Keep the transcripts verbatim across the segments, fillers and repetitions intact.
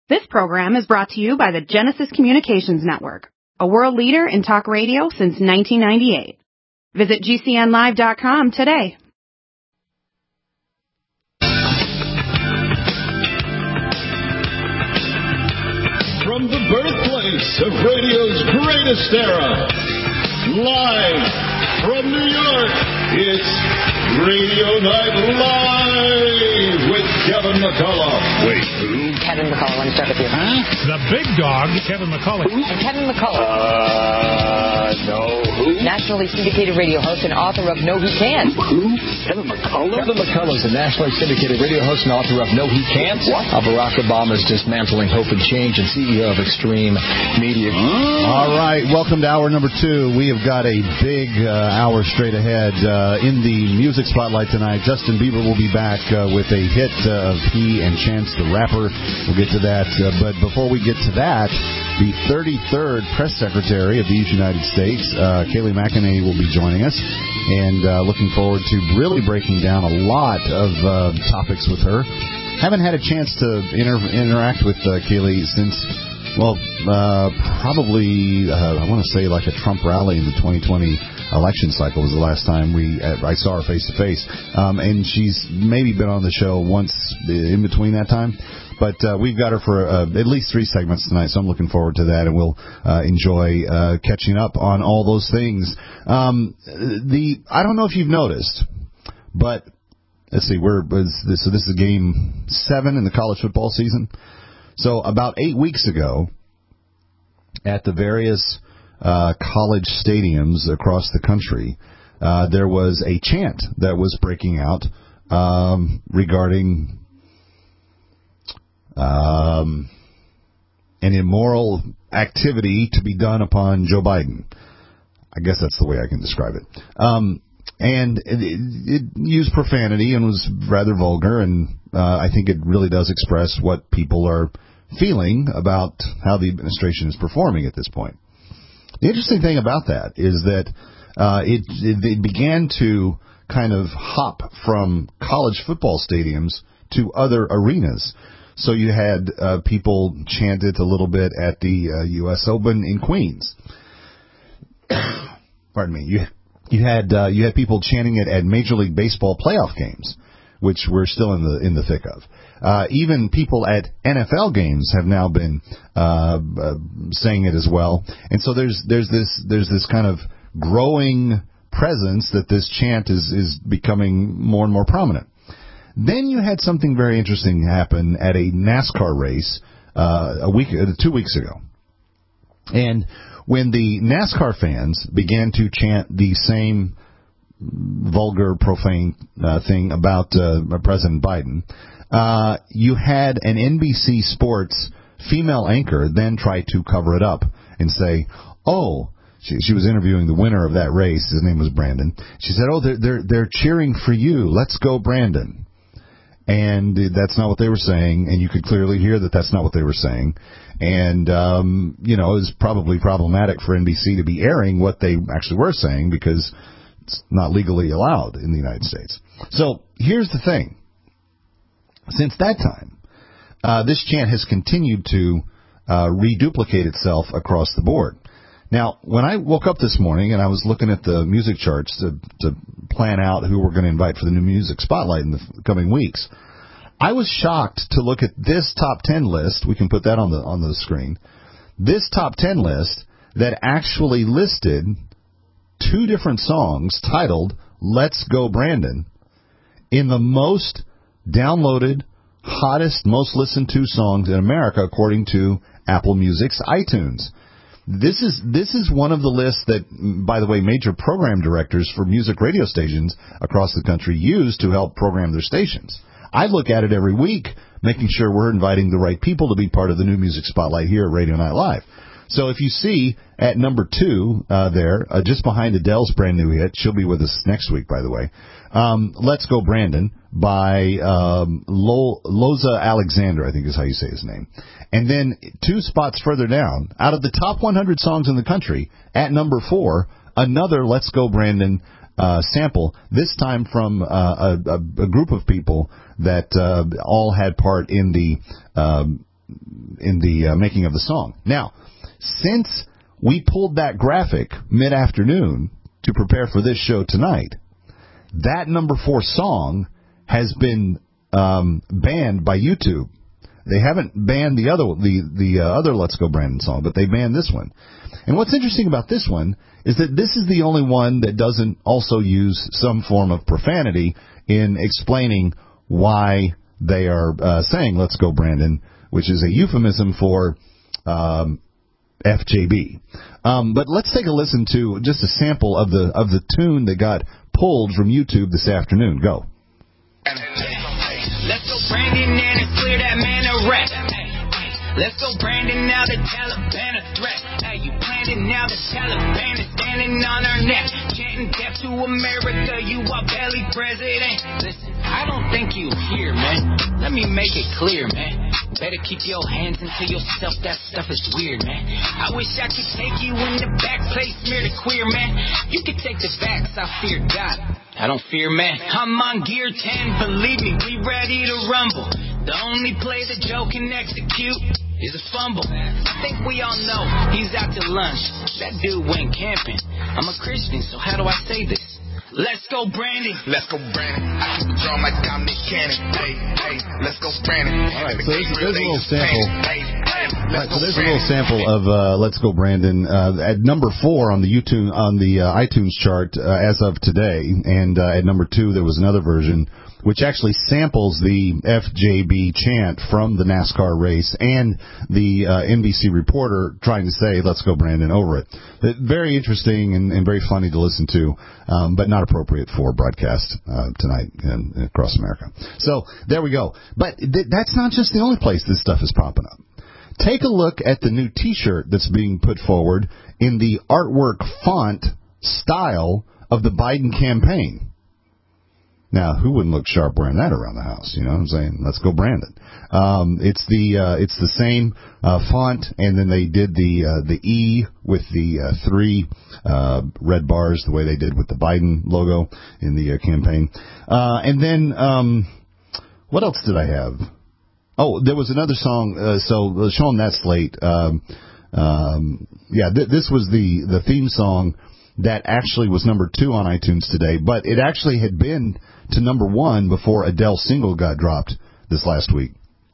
This program is brought to you by the Genesis Communications Network, a world leader in talk radio since nineteen ninety-eight. Visit G C N live dot com today. From the birthplace of radio's greatest era, live from New York, it's Radio Night Live with Kevin McCullough. Wait, who? Kevin McCullough. Let me start with you. Huh? The big dog, Kevin McCullough. Who? And Kevin McCullough. Uh, no. Who? Nationally syndicated radio host and author of No He Can't. Who? Kevin McCullough? Kevin McCullough is a nationally syndicated radio host and author of No He Can't. What? Uh, Barack Obama's Dismantling Hope and Change and C E O of Extreme Media. Huh? All right, welcome to hour number two. We have got a big uh, hour straight ahead. Uh, in the music spotlight tonight, Justin Bieber will be back uh, with a hit uh, of he and Chance the Rapper. We'll get to that. Uh, but before we get to that, the thirty-third Press Secretary of these United States, uh, Kayleigh McEnany, will be joining us. And uh, looking forward to really breaking down a lot of uh, topics with her. Haven't had a chance to inter- interact with uh, Kayleigh since, well, uh, probably, uh, I want to say like a Trump rally in the twenty twenty election cycle was the last time we uh, I saw her face-to-face. Um, and she's maybe been on the show once in between that time. But uh, we've got her for uh, at least three segments tonight, so I'm looking forward to that, and we'll uh, enjoy uh, catching up on all those things. Um, the I don't know if you've noticed, but let's see, we're so this is game seven in the college football season. So about eight weeks ago, at the various uh, college stadiums across the country, uh, there was a chant that was breaking out um, regarding Um, an immoral activity to be done upon Joe Biden. I guess that's the way I can describe it. Um, and it, it used profanity and was rather vulgar, and uh, I think it really does express what people are feeling about how the administration is performing at this point. The interesting thing about that is that uh, it, it, it began to kind of hop from college football stadiums to other arenas. So you had uh, people chant it a little bit at the uh, U S Open in Queens. Pardon me. You you had uh, you had people chanting it at Major League Baseball playoff games, which we're still in the in the thick of. Uh, even people at N F L games have now been uh, uh, saying it as well. And so there's there's this there's this kind of growing presence that this chant is is becoming more and more prominent. Then you had something very interesting happen at a NASCAR race uh, a week, uh, two weeks ago. And when the NASCAR fans began to chant the same vulgar, profane uh, thing about uh, President Biden, uh, you had an N B C Sports female anchor then try to cover it up and say, oh, She, she was interviewing the winner of that race. His name was Brandon. She said, oh, they're, they're, they're cheering for you. Let's go, Brandon. And that's not what they were saying, and you could clearly hear that that's not what they were saying. And, um, you know, it was probably problematic for N B C to be airing what they actually were saying because it's not legally allowed in the United States. So here's the thing. Since that time, uh, this chant has continued to uh, reduplicate itself across the board. Now, when I woke up this morning and I was looking at the music charts to, to plan out who we're going to invite for the new music spotlight in the coming weeks, I was shocked to look at this top ten list. We can put that on the on the screen. This top ten list that actually listed two different songs titled "Let's Go Brandon" in the most downloaded, hottest, most listened to songs in America according to Apple Music's iTunes. This is this is one of the lists that, by the way, major program directors for music radio stations across the country use to help program their stations. I look at it every week, making sure we're inviting the right people to be part of the new music spotlight here at Radio Night Live. So if you see at number two uh, there, uh, just behind Adele's brand new hit, she'll be with us next week, by the way, um, Let's Go Brandon by um, Lo- Loza Alexander, I think is how you say his name. And then two spots further down, out of the top one hundred songs in the country, at number four, another Let's Go Brandon uh, sample, this time from uh, a, a, a group of people that uh, all had part in the um, in the uh, making of the song. Now, since we pulled that graphic mid-afternoon to prepare for this show tonight, that number four song has been um, banned by YouTube. They haven't banned the other the the uh, other Let's Go Brandon song, but they banned this one. And what's interesting about this one is that this is the only one that doesn't also use some form of profanity in explaining why they are uh, saying Let's Go Brandon, which is a euphemism for um, F J B. Um, but let's take a listen to just a sample of the of the tune that got pulled from YouTube this afternoon. Go. Let's go Brandon and clear that man a rap. Let's go Brandon, now the Taliban a threat. Hey, you planning now the Taliban is standing on our neck. Chanting death to America, you are belly president. Listen, I don't think you hear, man. Let me make it clear, man. Better keep your hands into yourself, that stuff is weird, man. I wish I could take you in the back place, smear the queer, man. You can take the facts, I fear God. I don't fear man. I'm on gear ten, believe me, we ready to rumble. The only play the Joe can execute is a fumble. I think we all know he's out to lunch. That dude went camping. I'm a Christian, so how do I say this? Let's go, Brandon. Let's go, Brandon. I keep the drum like Dominic Cannon. Hey, hey, let's go, Brandon. All right, so there's, there's a little sample. All right, so there's a little sample of uh, Let's Go Brandon uh, at number four on the YouTube on the uh, iTunes chart uh, as of today, and uh, at number two there was another version which actually samples the F J B chant from the NASCAR race and the uh, N B C reporter trying to say "Let's go Brandon" over it. Very interesting and, and very funny to listen to, um, but not appropriate for broadcast uh, tonight in, across America. So there we go. But th- that's not just the only place this stuff is popping up. Take a look at the new T-shirt that's being put forward in the artwork font style of the Biden campaign. Now, who wouldn't look sharp wearing that around the house? You know what I'm saying? Let's go, Brandon. Um, it's the uh, it's the same uh, font, and then they did the uh, the E with the uh, three uh, red bars, the way they did with the Biden logo in the uh, campaign. Uh, and then um, what else did I have? Oh, there was another song. Uh, so show them that slate. Um, um, yeah, th- this was the the theme song that actually was number two on iTunes today, but it actually had been to number one before Adele's single got dropped this last week.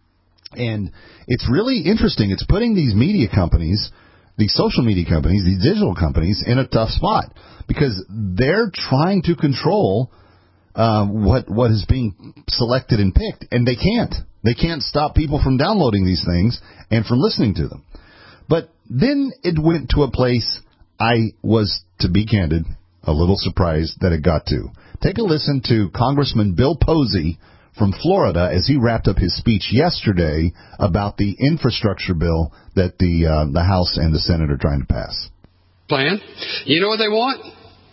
And it's really interesting. It's putting these media companies, these social media companies, these digital companies in a tough spot because they're trying to control um, what what is being selected and picked, and they can't. They can't stop people from downloading these things and from listening to them. But then it went to a place I was, to be candid, a little surprised that it got to. Take a listen to Congressman Bill Posey from Florida as he wrapped up his speech yesterday about the infrastructure bill that the uh, the House and the Senate are trying to pass. Plan. You know what they want?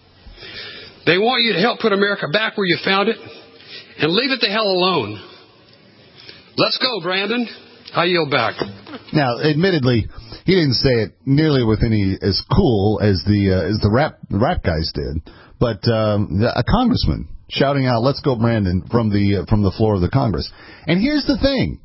They want you to help put America back where you found it and leave it the hell alone. Let's go, Brandon. I yield back. Now, admittedly, he didn't say it nearly with any as cool as the uh, as the rap the rap guys did, but um, a congressman shouting out "Let's go, Brandon" from the uh, from the floor of the Congress. And here's the thing: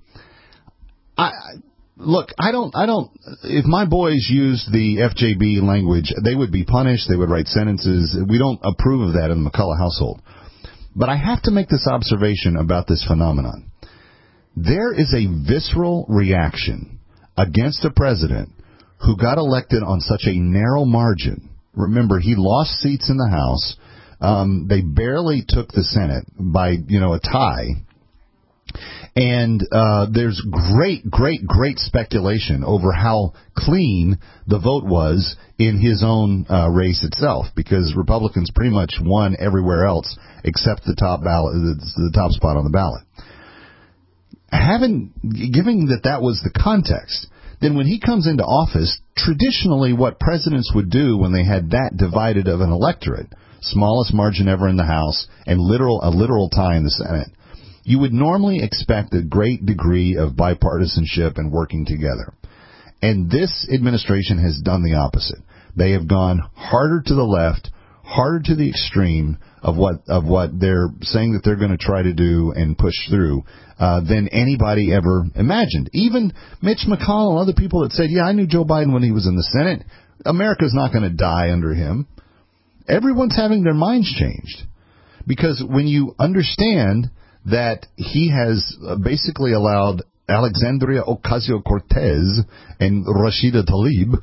I look, I don't, I don't. If my boys used the F J B language, they would be punished. They would write sentences. We don't approve of that in the McCullough household. But I have to make this observation about this phenomenon. There is a visceral reaction against a president who got elected on such a narrow margin. Remember, he lost seats in the House. Um, they barely took the Senate by, you know, a tie. And uh, there's great, great, great speculation over how clean the vote was in his own uh, race itself, because Republicans pretty much won everywhere else except the top ballot, the, the top spot on the ballot. Having, given that that was the context, then when he comes into office, traditionally what presidents would do when they had that divided of an electorate, smallest margin ever in the House and literal a literal tie in the Senate, you would normally expect a great degree of bipartisanship and working together. And this administration has done the opposite. They have gone harder to the left, harder to the extreme, of what of what they're saying that they're going to try to do and push through uh, than anybody ever imagined. Even Mitch McConnell, other people that said, yeah, I knew Joe Biden when he was in the Senate. America's not going to die under him. Everyone's having their minds changed. Because when you understand that he has basically allowed Alexandria Ocasio-Cortez and Rashida Tlaib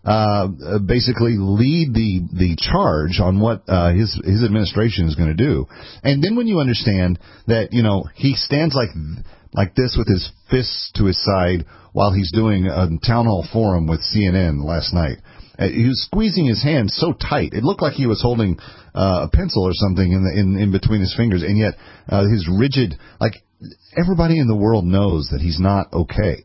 uh, basically lead the the charge on what uh, his his administration is going to do, and then when you understand that, you know, he stands like like this with his fists to his side while he's doing a town hall forum with C N N last night. He was squeezing his hand so tight. It looked like he was holding uh, a pencil or something in, the, in in between his fingers, and yet uh, his rigid, like, everybody in the world knows that he's not okay.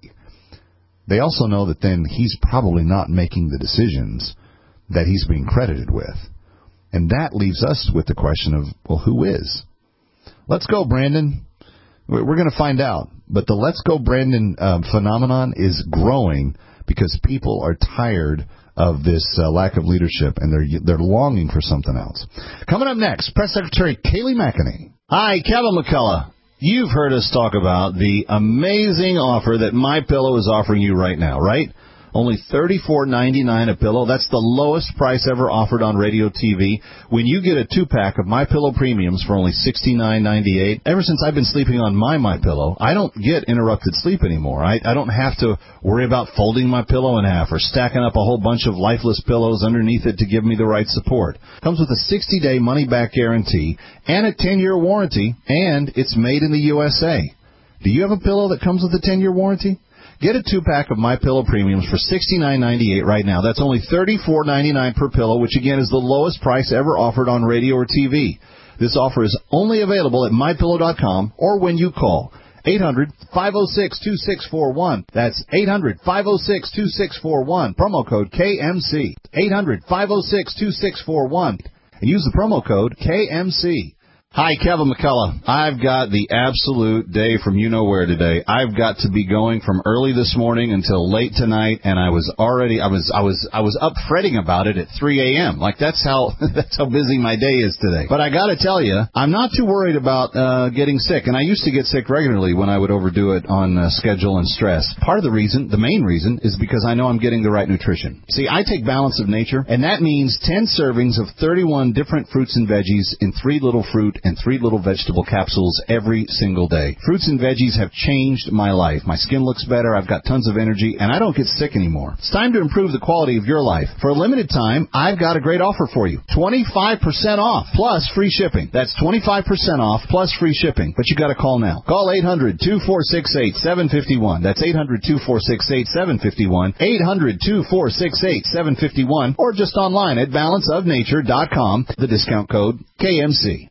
They also know that then he's probably not making the decisions that he's being credited with. And that leaves us with the question of, well, who is? Let's go, Brandon. We're going to find out. But the Let's Go, Brandon uh, phenomenon is growing because people are tired of this uh, lack of leadership, and they're they're longing for something else. Coming up next, Press Secretary Kayleigh McEnany. Hi, Kevin McCullough. You've heard us talk about the amazing offer that MyPillow is offering you right now, right? Only thirty-four ninety-nine a pillow. That's the lowest price ever offered on radio T V. When you get a two-pack of MyPillow Premiums for only sixty-nine ninety-eight, ever since I've been sleeping on my MyPillow, I don't get interrupted sleep anymore. I, I don't have to worry about folding my pillow in half or stacking up a whole bunch of lifeless pillows underneath it to give me the right support. Comes with a sixty-day money-back guarantee and a ten-year warranty, and it's made in the U S A. Do you have a pillow that comes with a ten-year warranty? Get a two-pack of MyPillow Premiums for sixty-nine ninety-eight right now. That's only thirty-four ninety-nine per pillow, which, again, is the lowest price ever offered on radio or T V. This offer is only available at My Pillow dot com or when you call eight hundred, five oh six, two six four one. That's eight hundred, five oh six, two six four one. Promo code K M C. eight hundred, five oh six, two six four one. And use the promo code K M C. Hi, Kevin McCullough. I've got the absolute day from you-know-where today. I've got to be going from early this morning until late tonight, and I was already, I was, I was, I was up fretting about it at three a.m. Like, that's how, that's how busy my day is today. But I gotta tell you, I'm not too worried about, uh, getting sick, and I used to get sick regularly when I would overdo it on uh, schedule and stress. Part of the reason, the main reason, is because I know I'm getting the right nutrition. See, I take Balance of Nature, and that means ten servings of thirty-one different fruits and veggies in three little fruit and three little vegetable capsules every single day. Fruits and veggies have changed my life. My skin looks better, I've got tons of energy, and I don't get sick anymore. It's time to improve the quality of your life. For a limited time, I've got a great offer for you. twenty-five percent off plus free shipping. That's twenty-five percent off plus free shipping. But you got to call now. Call eight hundred, two four six eight, seven five one. That's eight hundred, two four six eight, seven five one. eight hundred, two four six eight, seven five one. Or just online at balance of nature dot com. The discount code K M C.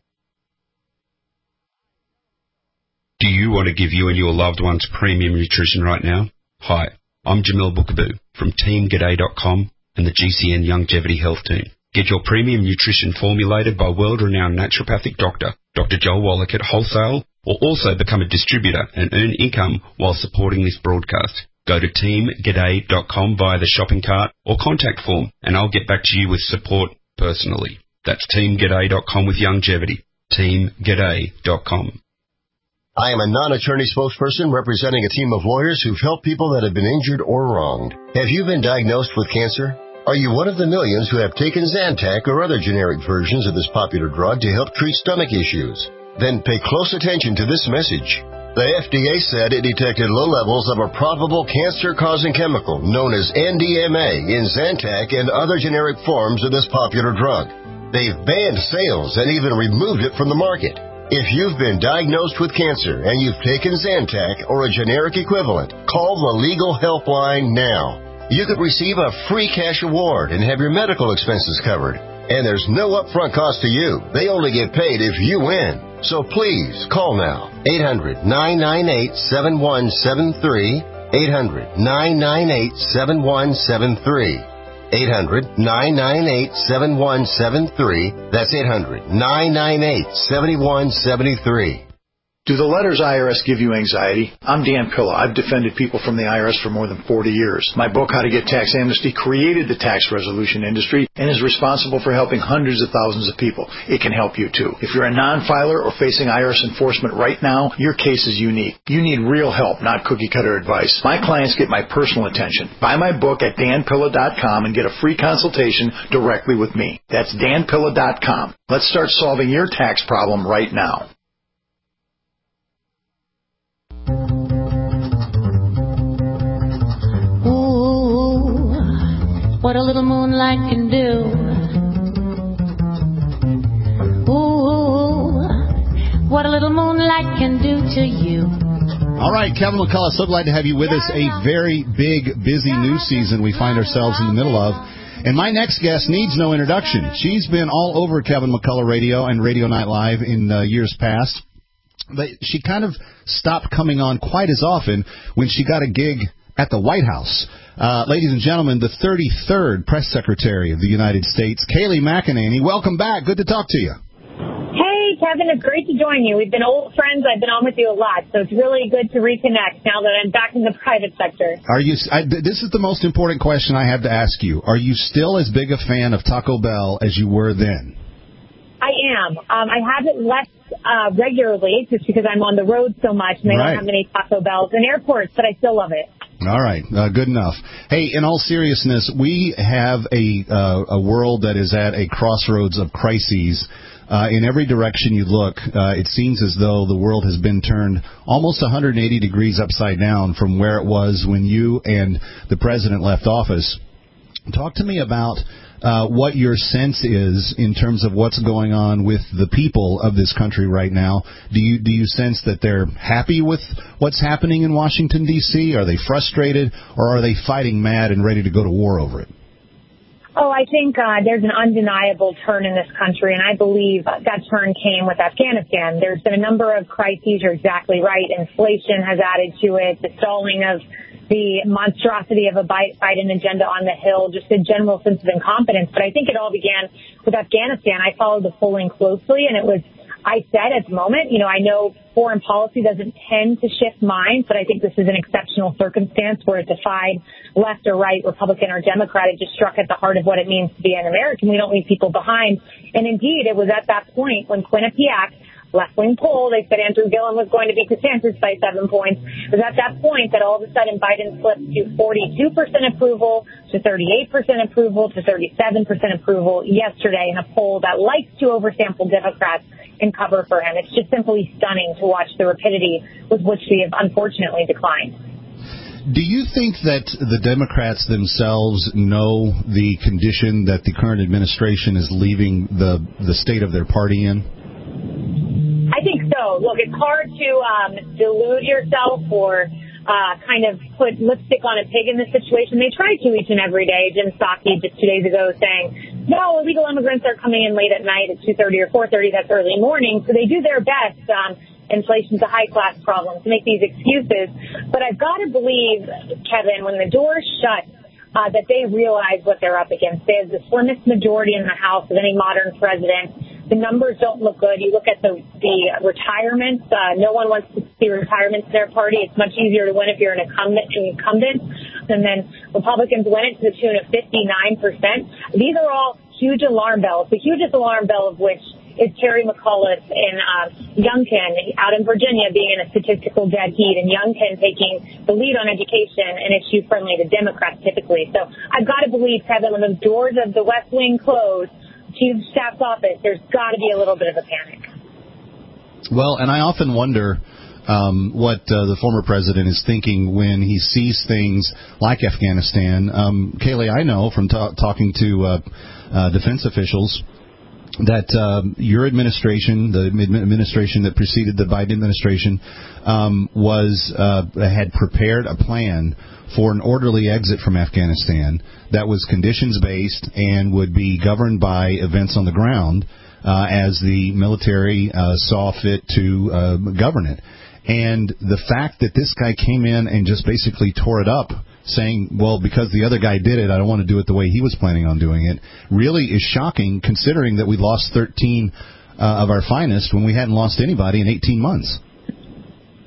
Do you want to give you and your loved ones premium nutrition right now? Hi, I'm Jamil Bookaboo from team g'day dot com and the G C N Longevity Health Team. Get your premium nutrition formulated by world-renowned naturopathic doctor, Doctor Joel Wallach at wholesale, or also become a distributor and earn income while supporting this broadcast. Go to team g'day dot com via the shopping cart or contact form, and I'll get back to you with support personally. That's team g'day dot com with longevity. team g'day dot com. I am a non-attorney spokesperson representing a team of lawyers who've helped people that have been injured or wronged. Have you been diagnosed with cancer? Are you one of the millions who have taken Zantac or other generic versions of this popular drug to help treat stomach issues? Then pay close attention to this message. The F D A said it detected low levels of a probable cancer-causing chemical known as N D M A in Zantac and other generic forms of this popular drug. They've banned sales and even removed it from the market. If you've been diagnosed with cancer and you've taken Zantac or a generic equivalent, call the Legal Helpline now. You could receive a free cash award and have your medical expenses covered. And there's no upfront cost to you. They only get paid if you win. So please, call now. eight hundred, nine nine eight, seven one seven three. eight hundred, nine nine eight, seven one seven three. eight hundred, nine nine eight, seven one seven three. That's eight hundred, nine nine eight, seven one seven three. Do the letters I R S give you anxiety? I'm Dan Pilla. I've defended people from the I R S for more than forty years. My book, How to Get Tax Amnesty, created the tax resolution industry and is responsible for helping hundreds of thousands of people. It can help you, too. If you're a non-filer or facing I R S enforcement right now, your case is unique. You need real help, not cookie-cutter advice. My clients get my personal attention. Buy my book at dan pilla dot com and get a free consultation directly with me. That's dan pilla dot com. Let's start solving your tax problem right now. What a little moonlight can do. Ooh, what a little moonlight can do to you. All right, Kevin McCullough, so glad to have you with us. A very big, busy news season we find ourselves in the middle of. And my next guest needs no introduction. She's been all over Kevin McCullough Radio and Radio Night Live in uh, years past. But she kind of stopped coming on quite as often when she got a gig at the White House. Uh, ladies and gentlemen, the thirty-third Press Secretary of the United States, Kayleigh McEnany. Welcome back. Good to talk to you. Hey, Kevin, it's great to join you. We've been old friends. I've been on with you a lot, so it's really good to reconnect now that I'm back in the private sector. Are you? I, this is the most important question I have to ask you. Are you still as big a fan of Taco Bell as you were then? I am. Um, I have it less uh, regularly just because I'm on the road so much and they Right. don't have many Taco Bells in airports, but I still love it. All right, uh, good enough. Hey, in all seriousness, we have a uh, a world that is at a crossroads of crises. Uh, in every direction you look, uh, it seems as though the world has been turned almost one hundred eighty degrees upside down from where it was when you and the president left office. Talk to me about uh, what your sense is in terms of what's going on with the people of this country right now. Do you do you sense that they're happy with what's happening in Washington, D C? Are they frustrated, or are they fighting mad and ready to go to war over it? Oh, I think uh, there's an undeniable turn in this country, and I believe that turn came with Afghanistan. There's been a number of crises. You're exactly right. Inflation has added to it, the stalling of the monstrosity of a Biden agenda on the Hill, just a general sense of incompetence. But I think it all began with Afghanistan. I followed the polling closely, and it was, I said at the moment, you know, I know foreign policy doesn't tend to shift minds, but I think this is an exceptional circumstance where it defied left or right, Republican or Democrat. It just struck at the heart of what it means to be an American. We don't leave people behind. And indeed, it was at that point when Quinnipiac, left-wing poll, they said Andrew Gillum was going to beat DeSantis by seven points. It was at that point that all of a sudden Biden slipped to forty-two percent approval, to thirty-eight percent approval, to thirty-seven percent approval yesterday in a poll that likes to oversample Democrats and cover for him. It's just simply stunning to watch the rapidity with which we have unfortunately declined. Do you think that the Democrats themselves know the condition that the current administration is leaving the, the state of their party in? I think so. Look, it's hard to um, delude yourself or uh, kind of put lipstick on a pig in this situation. They try to each and every day. Jim Psaki just two days ago saying, no, illegal immigrants are coming in late at night at two thirty or four thirty. That's early morning. So they do their best. Um, inflation's a high-class problem to make these excuses. But I've got to believe, Kevin, when the door's shut, uh, that they realize what they're up against. They have the slimmest majority in the House of any modern president. The numbers don't look good. You look at the, the retirements. Uh, no one wants to see retirements in their party. It's much easier to win if you're an incumbent. incumbent. And then Republicans win it to the tune of fifty-nine percent. These are all huge alarm bells. The hugest alarm bell of which is Terry McAuliffe in uh, Youngkin out in Virginia being in a statistical dead heat, and Youngkin taking the lead on education, an issue friendly to Democrats typically. So I've got to believe, Kevin, when the doors of the West Wing close, Chief of Staff's office, there's got to be a little bit of a panic. Well, and I often wonder um, what uh, the former president is thinking when he sees things like Afghanistan. Um, Kayleigh, I know from ta- talking to uh, uh, defense officials that um, your administration, the administration that preceded the Biden administration, um, was uh, had prepared a plan for an orderly exit from Afghanistan that was conditions-based and would be governed by events on the ground uh, as the military uh, saw fit to uh, govern it. And the fact that this guy came in and just basically tore it up, saying, well, because the other guy did it, I don't want to do it the way he was planning on doing it, really is shocking, considering that we lost thirteen uh, of our finest when we hadn't lost anybody in eighteen months.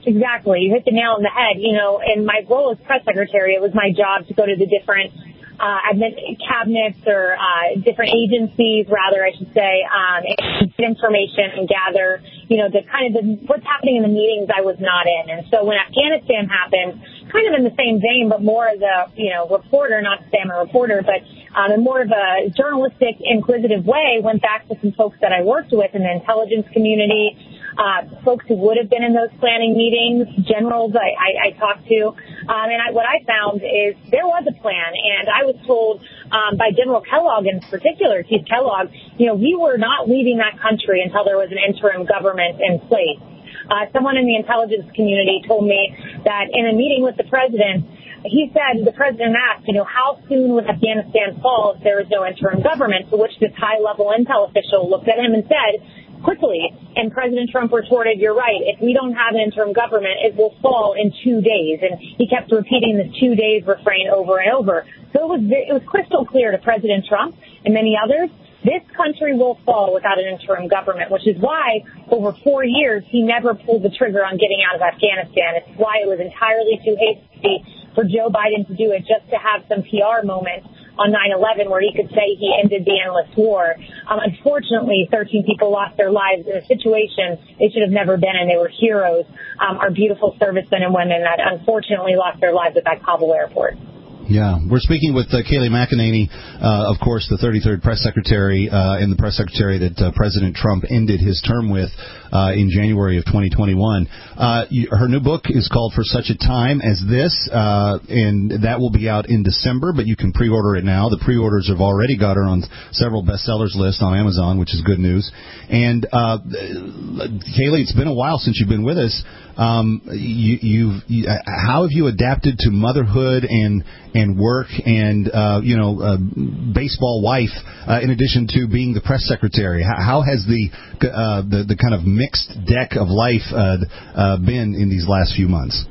Exactly. You hit the nail on the head. You know, in my role as press secretary, it was my job to go to the different uh, cabinets or uh, different agencies, rather, I should say, um, and get information and gather, you know, the kind of the, what's happening in the meetings I was not in. And so when Afghanistan happened, kind of in the same vein, but more as a, you know, reporter, not to say I'm a reporter, but um, in more of a journalistic, inquisitive way, went back to some folks that I worked with in the intelligence community, uh, folks who would have been in those planning meetings, generals I, I, I talked to. Um, and I, what I found is there was a plan, and I was told um, by General Kellogg in particular, Chief Kellogg, you know, we were not leaving that country until there was an interim government in place. Uh, someone in the intelligence community told me that in a meeting with the president, he said, the president asked, you know, how soon would Afghanistan fall if there was no interim government? To which this high-level intel official looked at him and said, quickly. And President Trump retorted, you're right. If we don't have an interim government, it will fall in two days. And he kept repeating this two days refrain over and over. So it was, it was crystal clear to President Trump and many others, this country will fall without an interim government, which is why over four years he never pulled the trigger on getting out of Afghanistan. It's why it was entirely too hasty for Joe Biden to do it just to have some P R moment on nine eleven where he could say he ended the endless war. Um, unfortunately, thirteen people lost their lives in a situation they should have never been in. They were heroes, um, our beautiful servicemen and women that unfortunately lost their lives at that Kabul airport. Yeah, we're speaking with uh, Kayleigh McEnany, uh, of course, the thirty-third press secretary uh, and the press secretary that uh, President Trump ended his term with uh, in January of twenty twenty-one. Uh, you, her new book is called For Such a Time as This, uh, and that will be out in December, but you can pre-order it now. The pre-orders have already got her on several bestsellers lists on Amazon, which is good news. And uh, Kayleigh, it's been a while since you've been with us. Um, you, you've, you, how have you adapted to motherhood and and work and uh, you know uh, baseball wife uh, in addition to being the press secretary? How, how has the, uh, the the kind of mixed deck of life uh, uh, been in these last few months?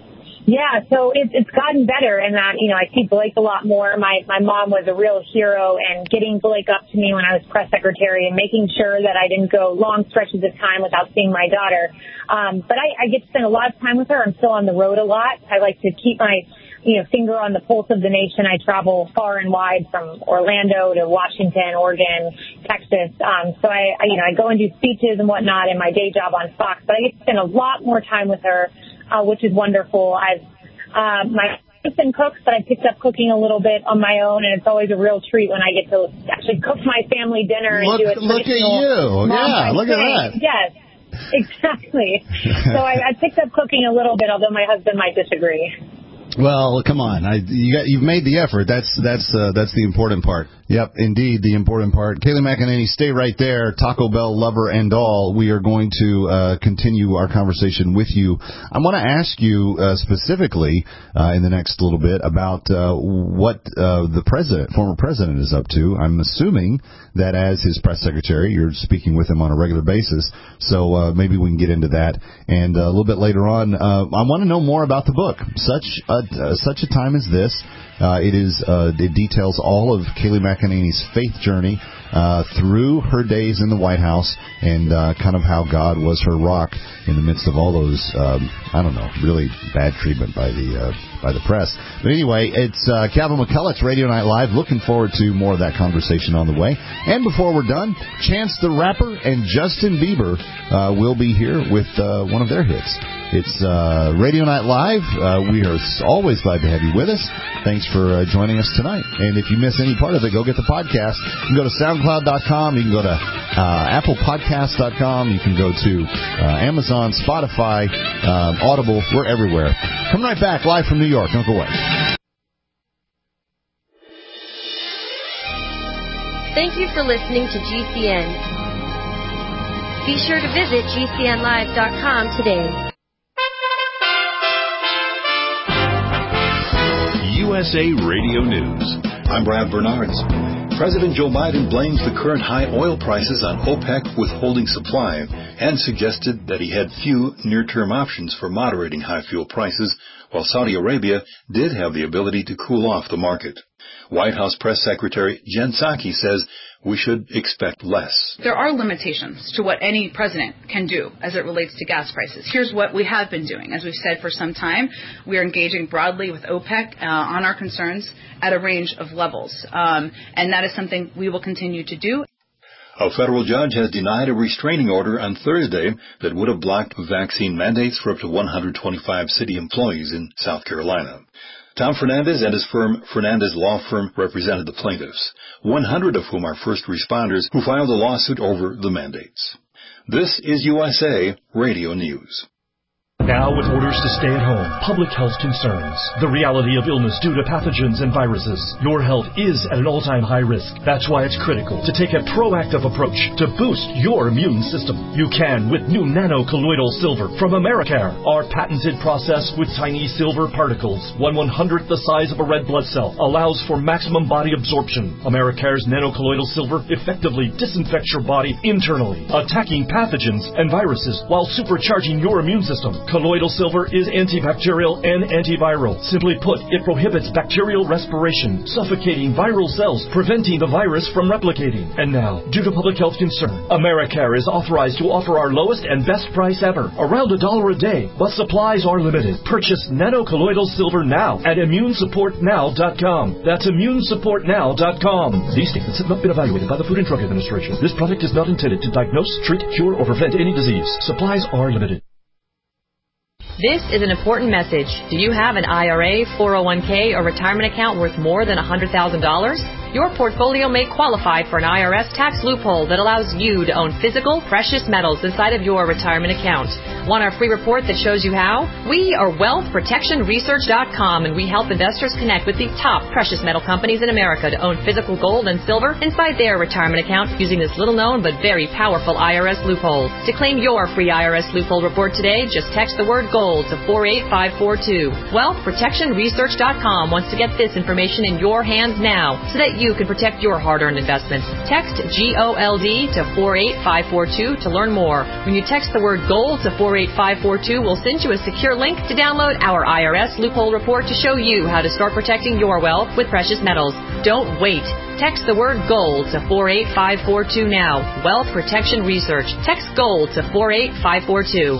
Yeah, so it, it's gotten better in that, you know, I see Blake a lot more. My my mom was a real hero, and getting Blake up to me when I was press secretary and making sure that I didn't go long stretches of time without seeing my daughter. Um, but I, I get to spend a lot of time with her. I'm still on the road a lot. I like to keep my, you know, finger on the pulse of the nation. I travel far and wide from Orlando to Washington, Oregon, Texas. Um, so I, I, you know, I go and do speeches and whatnot in my day job on Fox, but I get to spend a lot more time with her. Uh, which is wonderful. I've, uh, my husband cooks, but I picked up cooking a little bit on my own, and it's always a real treat when I get to actually cook my family dinner and look, do it. Look at you. Yeah, look at that. Yes, exactly. So I, I picked up cooking a little bit, although my husband might disagree. Well, come on. I, you got, you've made the effort. That's that's uh, that's the important part. Yep, indeed, the important part. Kayleigh McEnany, stay right there. Taco Bell lover and all. We are going to uh, continue our conversation with you. I want to ask you uh, specifically uh, in the next little bit about uh, what uh, the president, former president, is up to. I'm assuming that as his press secretary, you're speaking with him on a regular basis. So uh, maybe we can get into that. And uh, a little bit later on, uh, I want to know more about the book. Such a, uh, such a time as this. Uh, it is. Uh, it details all of Kayleigh McEnany's faith journey uh, through her days in the White House and uh, kind of how God was her rock in the midst of all those, um, I don't know, really bad treatment by the uh, by the press. But anyway, it's uh, Calvin McCulloch, Radio Night Live. Looking forward to more of that conversation on the way. And before we're done, Chance the Rapper and Justin Bieber uh, will be here with uh, one of their hits. It's uh, Radio Night Live. Uh, we are always glad to have you with us. Thanks for uh, joining us tonight. And if you miss any part of it, go get the podcast. You can go to SoundCloud dot com. You can go to uh, Apple Podcast dot com. You can go to uh, Amazon, Spotify, uh, Audible. We're everywhere. Come right back live from New York. Don't go away. Thank you for listening to G C N. Be sure to visit G C N live dot com today. U S A Radio News. I'm Brad Bernards. President Joe Biden blames the current high oil prices on OPEC withholding supply and suggested that he had few near-term options for moderating high fuel prices, while Saudi Arabia did have the ability to cool off the market. White House Press Secretary Jen Psaki says we should expect less. There are limitations to what any president can do as it relates to gas prices. Here's what we have been doing. As we've said for some time, we are engaging broadly with OPEC uh, on our concerns at a range of levels. Um, and that is something we will continue to do. A federal judge has denied a restraining order on Thursday that would have blocked vaccine mandates for up to one hundred twenty-five city employees in South Carolina. Tom Fernandez and his firm, Fernandez Law Firm, represented the plaintiffs, one hundred of whom are first responders who filed a lawsuit over the mandates. This is U S A Radio News. Now with orders to stay at home, public health concerns, the reality of illness due to pathogens and viruses, your health is at an all-time high risk. That's why it's critical to take a proactive approach to boost your immune system. You can with new nano-colloidal silver from Americare. Our patented process with tiny silver particles, one one-hundredth the size of a red blood cell, allows for maximum body absorption. Americare's nano-colloidal silver effectively disinfects your body internally, attacking pathogens and viruses while supercharging your immune system. Colloidal silver is antibacterial and antiviral. Simply put, it prohibits bacterial respiration, suffocating viral cells, preventing the virus from replicating. And now, due to public health concern, Americare is authorized to offer our lowest and best price ever, around a dollar a day, but supplies are limited. Purchase nano-colloidal silver now at immune support now dot com. That's immune support now dot com. These statements have not been evaluated by the Food and Drug Administration. This product is not intended to diagnose, treat, cure, or prevent any disease. Supplies are limited. This is an important message. Do you have an I R A, four oh one k, or retirement account worth more than one hundred thousand dollars? Your portfolio may qualify for an I R S tax loophole that allows you to own physical, precious metals inside of your retirement account. Want our free report that shows you how? We are wealth protection research dot com, and we help investors connect with the top precious metal companies in America to own physical gold and silver inside their retirement account using this little-known but very powerful I R S loophole. To claim your free I R S loophole report today, just text the word gold to four eight five four two. wealth protection research dot com wants to get this information in your hands now so that you can protect your hard-earned investments. Text G O L D to four eight five four two to learn more. When you text the word gold to four eight five four two, we'll send you a secure link to download our I R S loophole report to show you how to start protecting your wealth with precious metals. Don't wait. Text the word gold to four eight five four two now. Wealth Protection Research. Text gold to four eight five four two.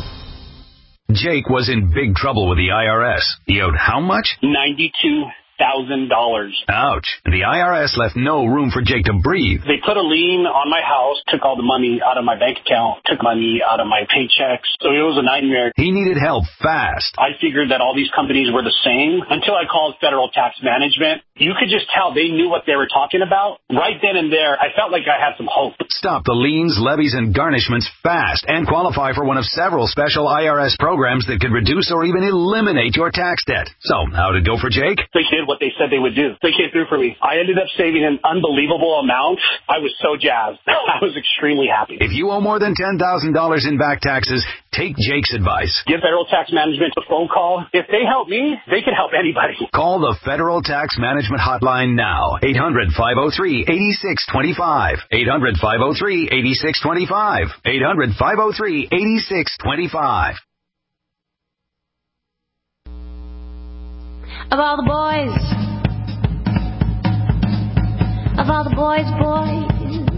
Jake was in big trouble with the I R S. He owed how much? ninety-two thousand dollars. Ouch. The I R S left no room for Jake to breathe. They put a lien on my house, took all the money out of my bank account, took money out of my paychecks. So it was a nightmare. He needed help fast. I figured that all these companies were the same until I called Federal Tax Management. You could just tell they knew what they were talking about. Right then and there, I felt like I had some hope. Stop the liens, levies, and garnishments fast and qualify for one of several special I R S programs that could reduce or even eliminate your tax debt. So, how'd it go for Jake? They did what they said they would do. They came through for me. I ended up saving an unbelievable amount. I was so jazzed. I was extremely happy. If you owe more than ten thousand dollars in back taxes, take Jake's advice. Give Federal Tax Management a phone call. If they help me, they can help anybody. Call the Federal Tax Management Hotline now. eight hundred five oh three eight six two five. eight hundred five oh three eight six two five. eight hundred five oh three eight six two five. Of all the boys, of all the boys, boys,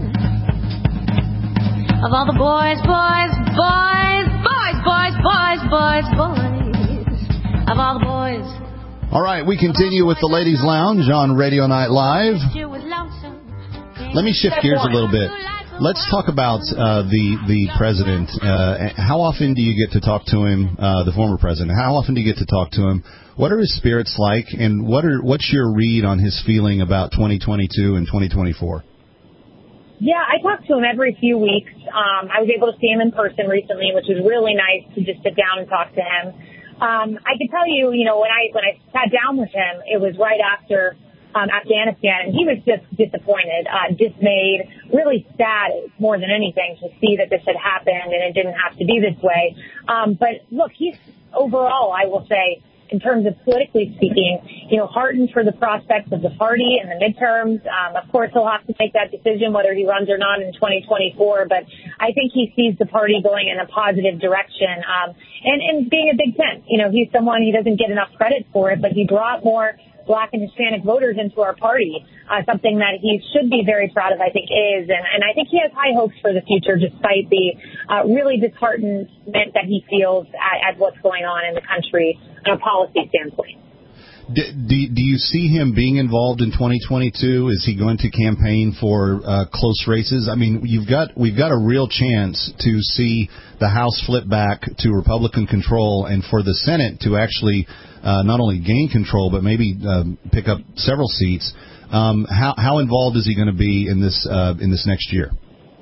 of all the boys, boys, boys, boys, boys, boys, boys, boys, of all the boys. All right, we continue with the Ladies Lounge on Radio Night Live. Let me shift gears a little bit. Let's talk about uh, the the president. Uh, how often do you get to talk to him, uh, the former president? How often do you get to talk to him? What are his spirits like, and what are what's your read on his feeling about twenty twenty-two and twenty twenty-four? Yeah, I talk to him every few weeks. Um, I was able to see him in person recently, which was really nice to just sit down and talk to him. Um, I can tell you, you know, when I when I sat down with him, it was right after Um, Afghanistan, and he was just disappointed, uh, dismayed, really sad more than anything to see that this had happened and it didn't have to be this way. Um, but look, he's overall, I will say, in terms of politically speaking, you know, heartened for the prospects of the party and the midterms. Um, of course, he'll have to make that decision whether he runs or not in twenty twenty-four, but I think he sees the party going in a positive direction. Um, and, and being a Big Ten, you know, he's someone, he doesn't get enough credit for it, but he brought more Black and Hispanic voters into our party, uh, something that he should be very proud of, I think, is. And, and I think he has high hopes for the future, despite the uh, really disheartenment that he feels at, at what's going on in the country on a policy standpoint. Do, do, do you see him being involved in twenty twenty-two? Is he going to campaign for uh, close races? I mean, you've got we've got a real chance to see the House flip back to Republican control, and for the Senate to actually uh, not only gain control but maybe uh, pick up several seats. Um, how how involved is he going to be in this uh, in this next year?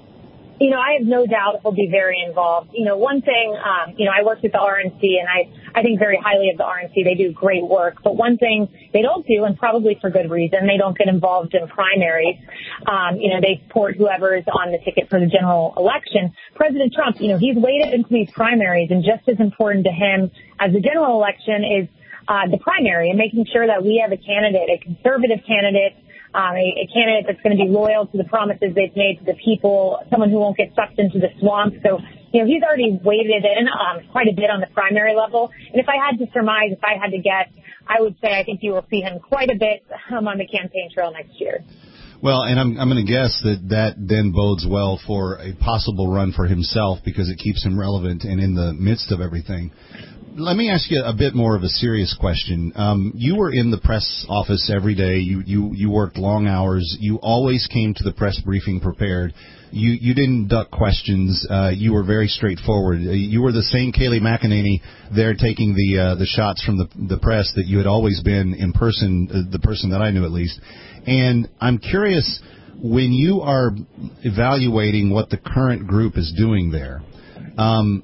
You know, I have no doubt he'll be very involved. You know, one thing, um, you know, I worked with the R N C, and I, I think very highly of the R N C. They do great work. But one thing they don't do, and probably for good reason, they don't get involved in primaries. Um, you know, they support whoever is on the ticket for the general election. President Trump, you know, he's waded into these primaries, and just as important to him as the general election is uh, the primary, and making sure that we have a candidate, a conservative candidate, Um, a, a candidate that's going to be loyal to the promises they've made to the people, someone who won't get sucked into the swamp. So, you know, he's already waded in um, quite a bit on the primary level. And if I had to surmise, if I had to guess, I would say I think you will see him quite a bit um, on the campaign trail next year. Well, and I'm, I'm going to guess that that then bodes well for a possible run for himself, because it keeps him relevant and in the midst of everything. Let me ask you a bit more of a serious question. Um, you were in the press office every day. You, you, you worked long hours. You always came to the press briefing prepared. You, you didn't duck questions. Uh, you were very straightforward. You were the same Kayleigh McEnany there taking the, uh, the shots from the, the press that you had always been in person, uh, the person that I knew at least. And I'm curious, when you are evaluating what the current group is doing there, um,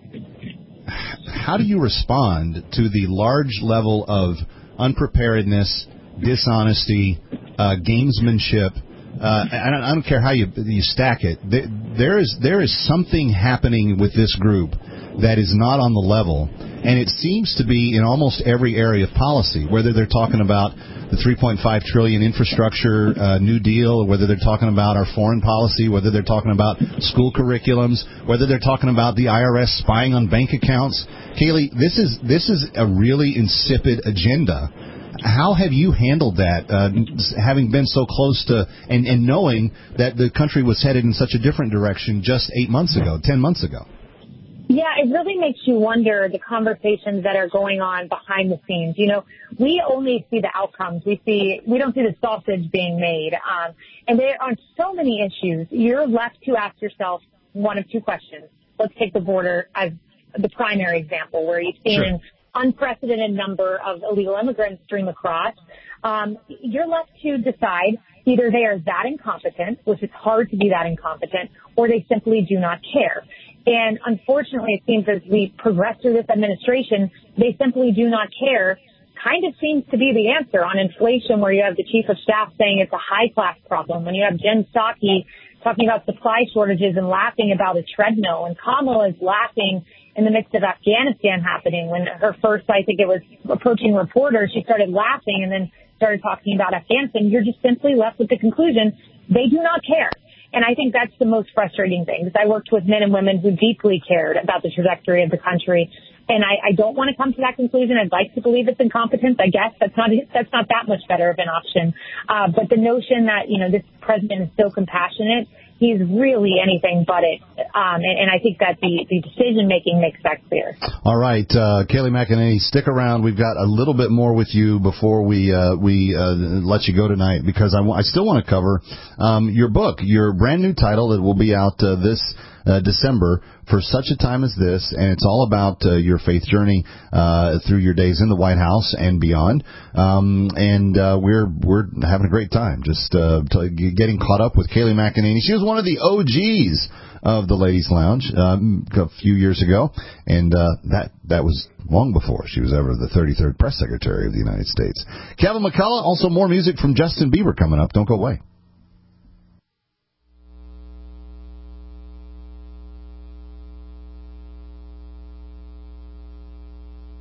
how do you respond to the large level of unpreparedness, dishonesty, uh, gamesmanship? Uh, I, don't, I don't care how you you stack it. There, there is there is something happening with this group that is not on the level, and it seems to be in almost every area of policy. Whether they're talking about the three point five trillion dollars infrastructure uh, New Deal, or whether they're talking about our foreign policy, whether they're talking about school curriculums, whether they're talking about the I R S spying on bank accounts. Kayleigh, this is this is a really insipid agenda. How have you handled that, uh, having been so close to and, and knowing that the country was headed in such a different direction just eight months ago, ten months ago? Yeah, it really makes you wonder the conversations that are going on behind the scenes. You know, we only see the outcomes. We see, we don't see the sausage being made. Um, and there are so many issues. You're left to ask yourself one of two questions. Let's take the border as the primary example, where you've seen an unprecedented number of illegal immigrants stream across. Um, you're left to decide either they are that incompetent, which is hard to be that incompetent, or they simply do not care. And unfortunately, it seems as we progress through this administration, they simply do not care. Kind of seems to be the answer on inflation, where you have the chief of staff saying it's a high-class problem, when you have Jen Psaki talking about supply shortages and laughing about a treadmill, and Kamala is laughing in the midst of Afghanistan happening. When her first, I think it was approaching reporters, she started laughing and then started talking about Afghanistan. You're just simply left with the conclusion they do not care. And I think that's the most frustrating thing, because I worked with men and women who deeply cared about the trajectory of the country. And I, I don't want to come to that conclusion. I'd like to believe it's incompetence. I guess that's not that's not that much better of an option. Uh, but the notion that, you know, this president is so compassionate, he's really anything but it. Um, and, and I think that the, the decision making makes that clear. All right, uh, Kayleigh McEnany, stick around. We've got a little bit more with you before we uh, we uh, let you go tonight, because I, w- I still want to cover um, your book, your brand new title that will be out uh, this Uh, December, For Such a Time as This, and it's all about uh, your faith journey uh, through your days in the White House and beyond. Um, and uh, we're we're having a great time just uh, t- getting caught up with Kayleigh McEnany. She was one of the O Gs of the Ladies Lounge um, a few years ago, and uh, that that was long before she was ever the thirty-third Press Secretary of the United States. Kevin McCullough, also more music from Justin Bieber coming up. Don't go away.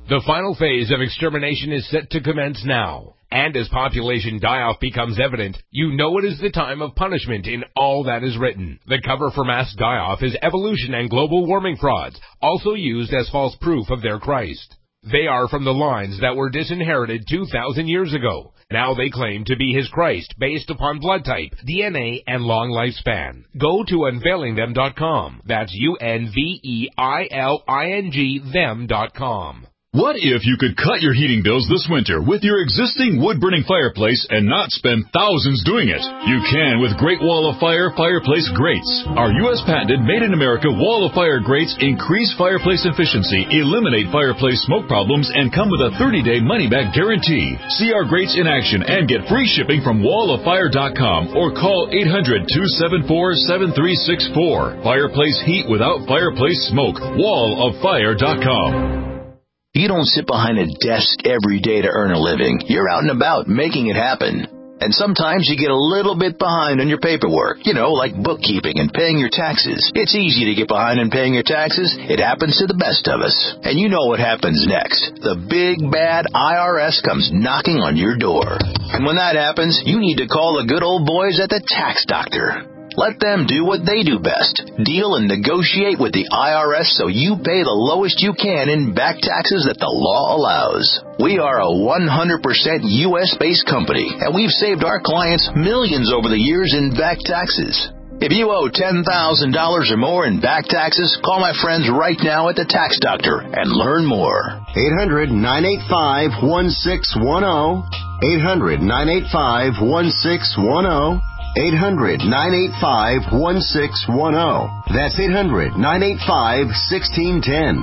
The final phase of extermination is set to commence now. And as population die-off becomes evident, you know it is the time of punishment in all that is written. The cover for mass die-off is evolution and global warming frauds, also used as false proof of their Christ. They are from the lines that were disinherited two thousand years ago. Now they claim to be his Christ based upon blood type, D N A, and long lifespan. Go to unveiling them dot com. That's U N V E I L I N G them dot com. What if you could cut your heating bills this winter with your existing wood-burning fireplace and not spend thousands doing it? You can with Great Wall of Fire Fireplace Grates. Our U S patented made-in-America Wall of Fire grates increase fireplace efficiency, eliminate fireplace smoke problems, and come with a thirty-day money-back guarantee. See our grates in action and get free shipping from wall of fire dot com or call eight hundred, two seven four, seven three six four. Fireplace heat without fireplace smoke. wall of fire dot com. You don't sit behind a desk every day to earn a living. You're out and about making it happen. And sometimes you get a little bit behind on your paperwork, you know, like bookkeeping and paying your taxes. It's easy to get behind in paying your taxes. It happens to the best of us. And you know what happens next. The big, bad I R S comes knocking on your door. And when that happens, you need to call the good old boys at the Tax Doctor. Let them do what they do best. Deal and negotiate with the I R S so you pay the lowest you can in back taxes that the law allows. We are a one hundred percent U S-based company, and we've saved our clients millions over the years in back taxes. If you owe ten thousand dollars or more in back taxes, call my friends right now at the Tax Doctor and learn more. eight hundred, nine eight five, one six one zero. eight hundred, nine eight five, one six one zero. eight hundred, nine eight five, one six one zero. That's eight hundred, nine eight five, one six one zero.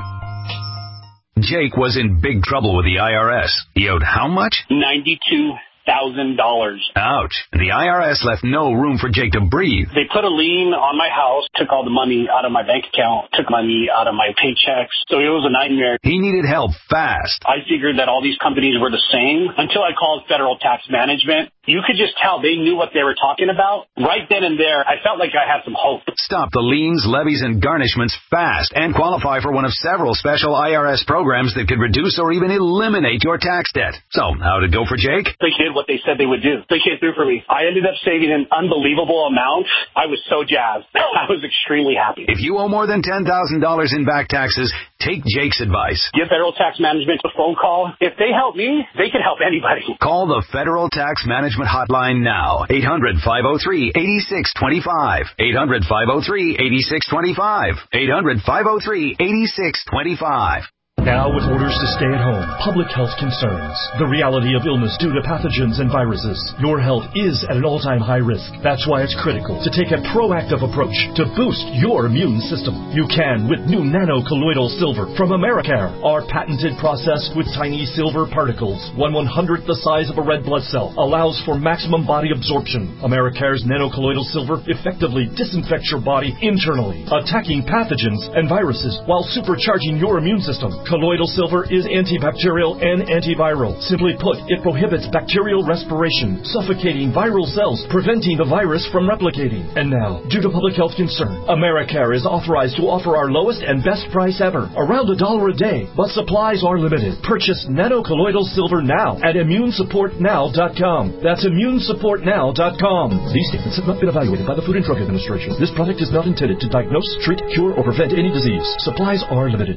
Jake was in big trouble with the I R S. He owed how much? ninety-two thousand dollars. Ouch. The I R S left no room for Jake to breathe. They put a lien on my house, took all the money out of my bank account, took money out of my paychecks. So it was a nightmare. He needed help fast. I figured that all these companies were the same until I called Federal Tax Management. You could just tell they knew what they were talking about. Right then and there, I felt like I had some hope. Stop the liens, levies, and garnishments fast and qualify for one of several special I R S programs that could reduce or even eliminate your tax debt. So, how'd it go for Jake? They did what they said they would do. They came through for me. I ended up saving an unbelievable amount. I was so jazzed. I was extremely happy. If you owe more than ten thousand dollars in back taxes, take Jake's advice. Give Federal Tax Management a phone call. If they help me, they can help anybody. Call the Federal Tax Management Hotline now. eight hundred, five oh three, eight six two five. eight hundred, five oh three, eight six two five. eight hundred, five oh three, eight six two five. Now with orders to stay at home, public health concerns, the reality of illness due to pathogens and viruses. Your health is at an all-time high risk. That's why it's critical to take a proactive approach to boost your immune system. You can with new nano-colloidal silver from Americare. Our patented process with tiny silver particles, one one-hundredth the size of a red blood cell, allows for maximum body absorption. Americare's nano-colloidal silver effectively disinfects your body internally, attacking pathogens and viruses while supercharging your immune system. Colloidal silver is antibacterial and antiviral. Simply put, it prohibits bacterial respiration, suffocating viral cells, preventing the virus from replicating. And now, due to public health concern, Americare is authorized to offer our lowest and best price ever, around a dollar a day, but supplies are limited. Purchase nano-colloidal silver now at immune support now dot com. That's immune support now dot com. These statements have not been evaluated by the Food and Drug Administration. This product is not intended to diagnose, treat, cure, or prevent any disease. Supplies are limited.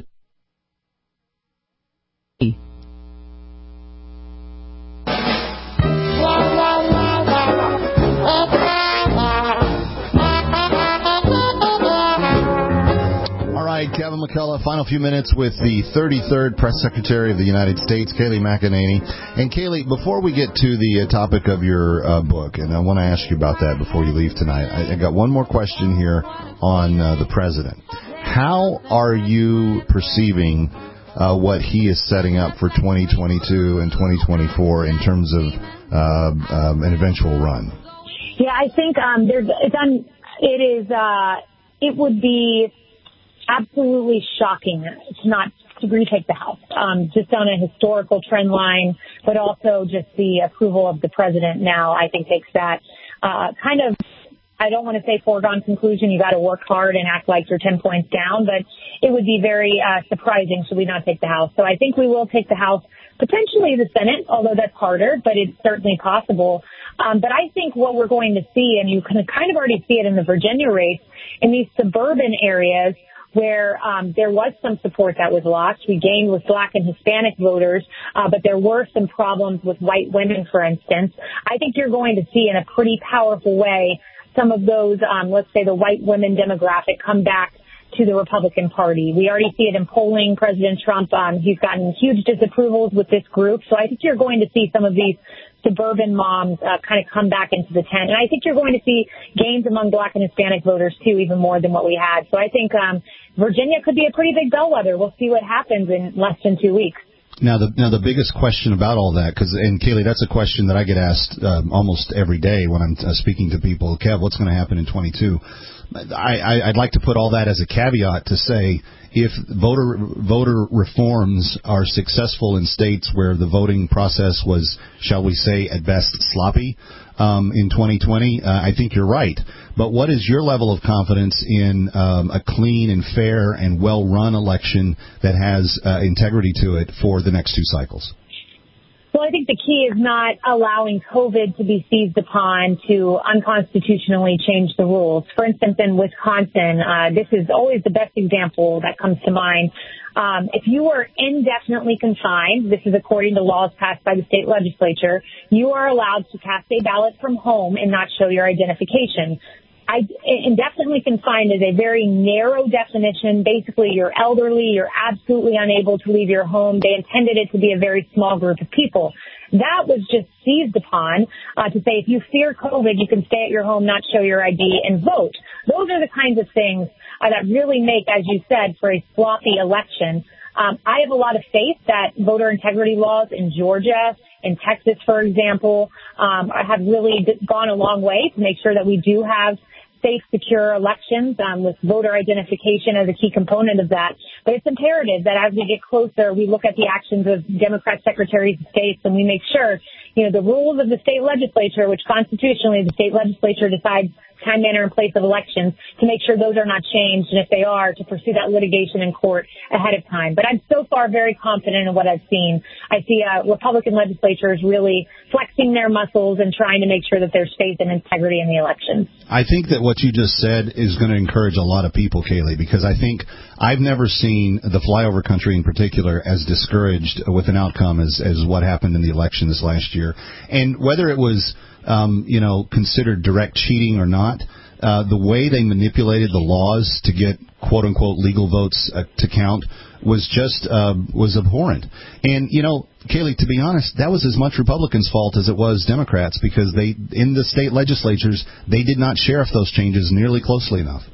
Kevin McCullough, final few minutes with the thirty-third Press Secretary of the United States, Kayleigh McEnany. And Kayleigh, before we get to the uh, topic of your uh, book, and I want to ask you about that before you leave tonight, I, I got one more question here on uh, the president. How are you perceiving uh, what he is setting up for twenty twenty-two and twenty twenty-four in terms of uh, um, an eventual run? Yeah, I think um, there's it's un, it is uh, it would be absolutely shocking to not to retake the House, um, just on a historical trend line, but also just the approval of the president now, I think takes that uh, kind of I don't want to say foregone conclusion. You got to work hard and act like you're ten points down, but it would be very uh, surprising should we not take the House. So I think we will take the House, potentially the Senate, although that's harder, but it's certainly possible. Um, but I think what we're going to see, and you can kind of already see it in the Virginia race, in these suburban areas where um, there was some support that was lost. We gained with Black and Hispanic voters, uh, but there were some problems with white women, for instance. I think you're going to see in a pretty powerful way some of those, um, let's say the white women demographic come back to the Republican Party. We already see it in polling. President Trump, um, he's gotten huge disapprovals with this group. So I think you're going to see some of these suburban moms uh, kind of come back into the tent. And I think you're going to see gains among Black and Hispanic voters, too, even more than what we had. So I think um, Virginia could be a pretty big bellwether. We'll see what happens in less than two weeks. Now, the now the biggest question about all that, because and Kayleigh, that's a question that I get asked um, almost every day when I'm uh, speaking to people. Kev, what's going to happen in twenty-two? I, I, I'd like to put all that as a caveat to say if voter voter reforms are successful in states where the voting process was, shall we say, at best sloppy um, in twenty twenty, uh, I think you're right. But what is your level of confidence in um, a clean and fair and well-run election that has uh, integrity to it for the next two cycles? Well, I think the key is not allowing COVID to be seized upon to unconstitutionally change the rules. For instance, in Wisconsin, uh, this is always the best example that comes to mind. Um, if you are indefinitely confined, this is according to laws passed by the state legislature, you are allowed to cast a ballot from home and not show your identification. I, indefinitely confined is a very narrow definition. Basically, you're elderly, you're absolutely unable to leave your home. They intended it to be a very small group of people. That was just seized upon uh, to say if you fear COVID, you can stay at your home, not show your I D, and vote. Those are the kinds of things uh, that really make, as you said, for a sloppy election. Um, I have a lot of faith that voter integrity laws in Georgia, in Texas, for example, um, have really gone a long way to make sure that we do have safe, secure elections um, with voter identification as a key component of that. But it's imperative that as we get closer, we look at the actions of Democrat secretaries of states and we make sure, you know, the rules of the state legislature, which constitutionally the state legislature decides time, manner, and place of elections, to make sure those are not changed, and if they are, to pursue that litigation in court ahead of time. But I'm so far very confident in what I've seen. I see uh, Republican legislatures really flexing their muscles and trying to make sure that there's faith and integrity in the elections. I think that what you just said is going to encourage a lot of people, Kayleigh, because I think I've never seen the flyover country in particular as discouraged with an outcome as, as what happened in the election this last year. And whether it was Um, you know, considered direct cheating or not, uh, the way they manipulated the laws to get quote unquote legal votes uh, to count was just uh, was abhorrent. And you know, Kayleigh, to be honest, that was as much Republicans' fault as it was Democrats, because they in the state legislatures they did not sheriff those changes nearly closely enough.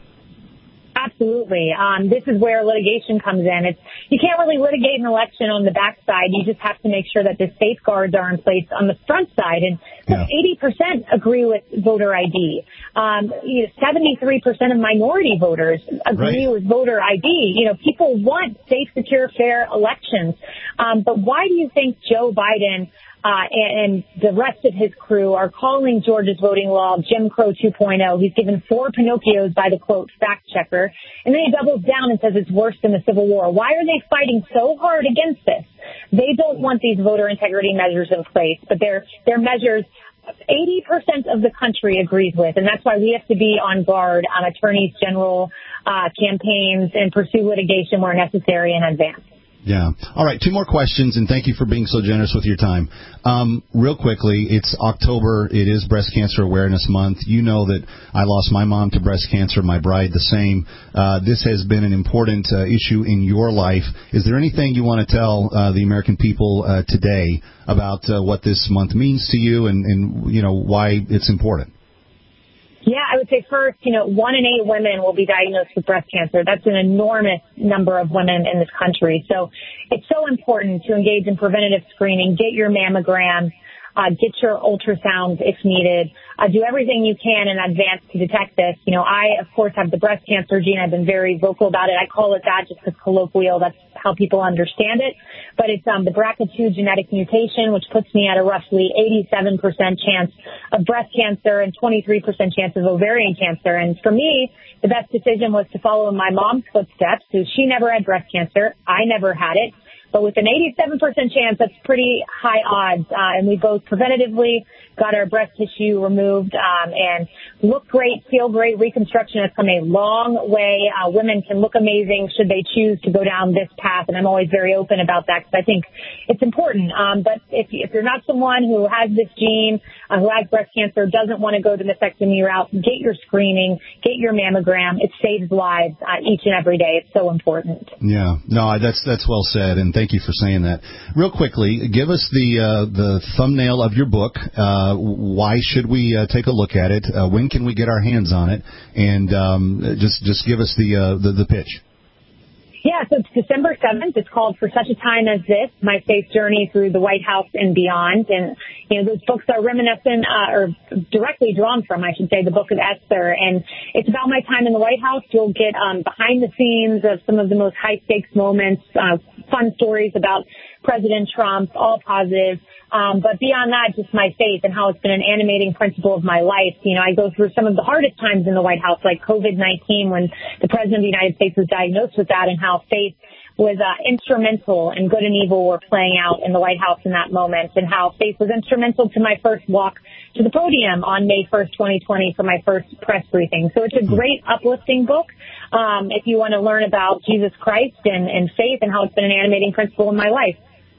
Absolutely. Um, this is where litigation comes in. It's, you can't really litigate an election on the backside. You just have to make sure that the safeguards are in place on the front side. And yeah. eighty percent agree with voter I D. Um, you know, seventy-three percent of minority voters agree right. with voter I D. You know, people want safe, secure, fair elections. Um, but why do you think Joe Biden Uh, and, and the rest of his crew are calling Georgia's voting law Jim Crow two point oh. He's given four Pinocchios by the, quote, fact checker. And then he doubles down and says it's worse than the Civil War. Why are they fighting so hard against this? They don't want these voter integrity measures in place, but they're, they're measures eighty percent of the country agrees with. And that's why we have to be on guard on attorneys general uh, campaigns and pursue litigation where necessary in advance. Yeah. All right. Two more questions, and thank you for being so generous with your time. Um, real quickly, it's October. It is Breast Cancer Awareness Month. You know that I lost my mom to breast cancer, my bride the same. Uh, this has been an important uh, issue in your life. Is there anything you want to tell uh, the American people uh, today about uh, what this month means to you and, and, you know, why it's important? Yeah, I would say first, you know, one in eight women will be diagnosed with breast cancer. That's an enormous number of women in this country. So it's so important to engage in preventative screening, get your mammogram, uh, get your ultrasounds if needed. uh, do everything you can in advance to detect this. You know, I, of course, have the breast cancer gene. I've been very vocal about it. I call it that just because colloquial. That's how people understand it. But it's um, the B R C A two genetic mutation, which puts me at a roughly eighty-seven percent chance of breast cancer and twenty-three percent chance of ovarian cancer. And for me, the best decision was to follow in my mom's footsteps. So she never had breast cancer. I never had it. But with an eighty-seven percent chance, that's pretty high odds. Uh, and we both preventatively got our breast tissue removed um, and look great, feel great. Reconstruction has come a long way. Uh, women can look amazing should they choose to go down this path. And I'm always very open about that because I think it's important. Um, but if, if you're not someone who has this gene, uh, who has breast cancer, doesn't want to go the mastectomy route, get your screening, get your mammogram. It saves lives uh, each and every day. It's so important. Yeah, no, that's that's well said, and thank you for saying that. Real quickly, give us the uh, the thumbnail of your book. Uh, why should we uh, take a look at it? Uh, when can we get our hands on it? And um, just just give us the, uh, the the pitch. Yeah, so it's December seventh. It's called For Such a Time as This, My Faith Journey Through the White House and Beyond. And, you know, those books are reminiscent, uh, or directly drawn from, I should say, the Book of Esther. And it's about my time in the White House. You'll get um, behind the scenes of some of the most high-stakes moments, uh, fun stories about President Trump, all positive. Um, but beyond that, just my faith and how it's been an animating principle of my life. You know, I go through some of the hardest times in the White House, like COVID nineteen, when the President of the United States was diagnosed with that, and how faith was uh, instrumental, and good and evil were playing out in the White House in that moment, and how faith was instrumental to my first walk to the podium on May first, twenty twenty for my first press briefing. So it's a great uplifting book um, if you want to learn about Jesus Christ and, and faith and how it's been an animating principle in my life.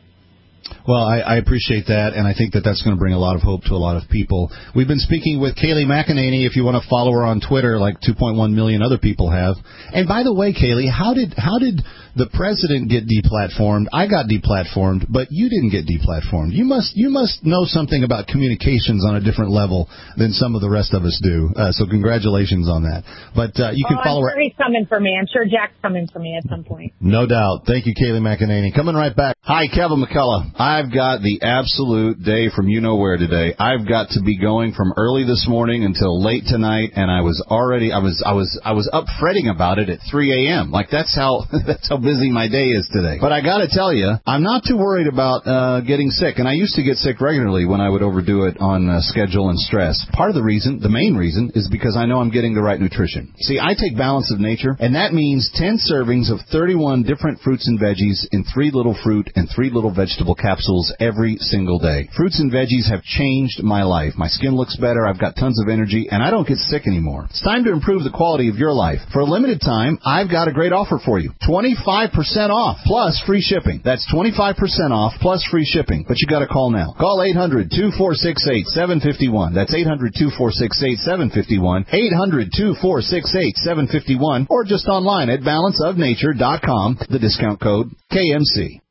Well, I, I appreciate that, and I think that that's going to bring a lot of hope to a lot of people. We've been speaking with Kayleigh McEnany. If you want to follow her on Twitter, like two point one million other people have. And by the way, Kayleigh, how did how did the president get deplatformed? I got deplatformed, but you didn't get deplatformed. You must you must know something about communications on a different level than some of the rest of us do. Uh, so congratulations on that. But uh, you can oh, follow I'm sure her. He's coming for me. I'm sure Jack's coming for me at some point. No doubt. Thank you, Kayleigh McEnany. Coming right back. Hi, Kevin McCullough. I've got the absolute day from you know where today. I've got to be going from early this morning until late tonight, and I was already I was I was I was up fretting about it at three a.m. Like that's how that's how busy my day is today. But I got to tell you, I'm not too worried about uh, getting sick, and I used to get sick regularly when I would overdo it on uh, schedule and stress. Part of the reason, the main reason, is because I know I'm getting the right nutrition. See, I take Balance of Nature, and that means ten servings of thirty-one different fruits and veggies in three little fruit and three little vegetable capsules every single day. Fruits and veggies have changed my life. My skin looks better, I've got tons of energy, and I don't get sick anymore. It's time to improve the quality of your life. For a limited time, I've got a great offer for you. twenty-five percent off plus free shipping. That's twenty-five percent off plus free shipping. But you got to call now. Call eight hundred, two four six eight, seven five one. That's eight hundred, two four six eight, seven five one. eight hundred, two four six eight, seven five one. Or just online at balance of nature dot com. The discount code K M C.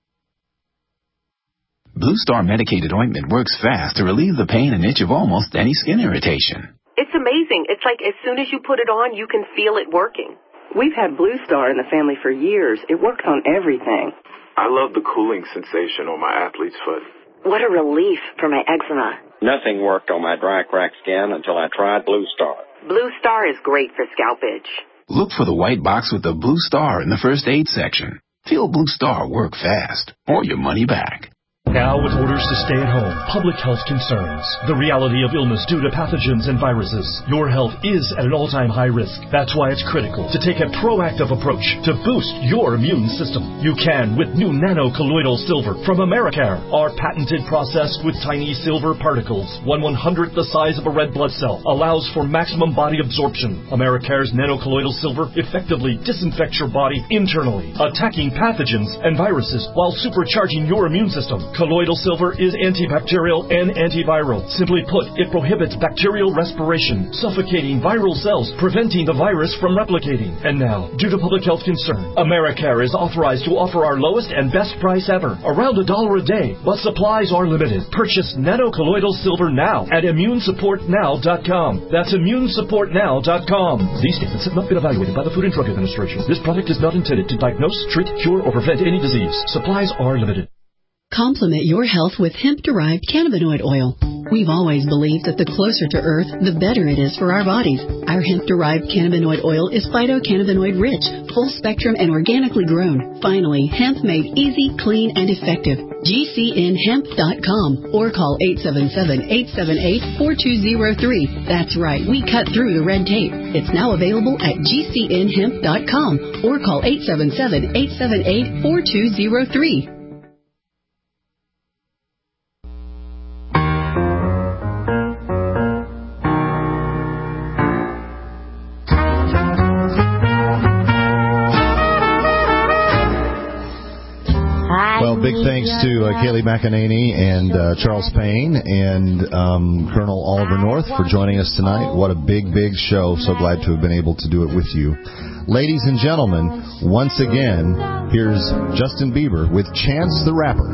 Blue Star medicated ointment works fast to relieve the pain and itch of almost any skin irritation. It's amazing. It's like as soon as you put it on, you can feel it working. We've had Blue Star in the family for years. It works on everything. I love the cooling sensation on my athlete's foot. What a relief for my eczema. Nothing worked on my dry, cracked skin until I tried Blue Star. Blue Star is great for scalp itch. Look for the white box with the Blue Star in the first aid section. Feel Blue Star work fast, or your money back. Now with orders to stay at home, public health concerns, the reality of illness due to pathogens and viruses. Your health is at an all-time high risk. That's why it's critical to take a proactive approach to boost your immune system. You can with new nano-colloidal silver from Americare. Our patented process with tiny silver particles, one one-hundredth the size of a red blood cell, allows for maximum body absorption. Americare's nano-colloidal silver effectively disinfects your body internally, attacking pathogens and viruses while supercharging your immune system. Colloidal silver is antibacterial and antiviral. Simply put, it prohibits bacterial respiration, suffocating viral cells, preventing the virus from replicating. And now, due to public health concern, Americare is authorized to offer our lowest and best price ever, around a dollar a day, but supplies are limited. Purchase nano-colloidal silver now at immune support now dot com. That's immune support now dot com. These statements have not been evaluated by the Food and Drug Administration. This product is not intended to diagnose, treat, cure, or prevent any disease. Supplies are limited. Complement your health with hemp-derived cannabinoid oil. We've always believed that the closer to Earth, the better it is for our bodies. Our hemp-derived cannabinoid oil is phytocannabinoid-rich, full-spectrum, and organically grown. Finally, hemp made easy, clean, and effective. G C N hemp dot com or call eight seven seven, eight seven eight, four two zero three. That's right, we cut through the red tape. It's now available at G C N hemp dot com or call eight seven seven, eight seven eight, four two zero three. Well, big thanks to uh, Kayleigh McEnany and uh, Charles Payne and um, Colonel Oliver North for joining us tonight. What a big, big show. So glad to have been able to do it with you. Ladies and gentlemen, once again, here's Justin Bieber with Chance the Rapper.